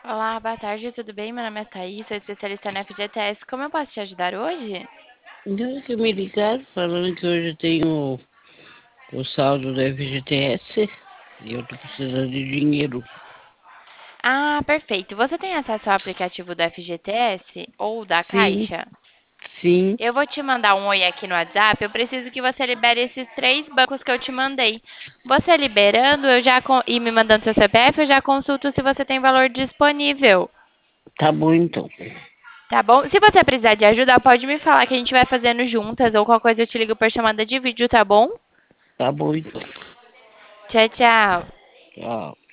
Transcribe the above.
Olá, boa tarde, tudo bem? Meu nome é Thaís, sou especialista na FGTS. Como eu posso te ajudar hoje? Então, que me ligaram falando que hoje tenho o saldo da FGTS e eu tô precisando de dinheiro. Ah, perfeito. Você tem acesso ao aplicativo do FGTS ou da Sim, Caixa? sim, Eu vou te mandar um oi aqui no WhatsApp. Eu preciso que você libere esses três bancos que eu te mandei. Você liberando, e me mandando seu CPF, eu já consulto se você tem valor disponível. tá bom então. Tá bom? Se você precisar de ajuda, pode me falar que a gente vai fazendo juntas ou qualquer coisa eu te ligo por chamada de vídeo, tá bom? Tá bom então. Tchau, tchau. Tchau.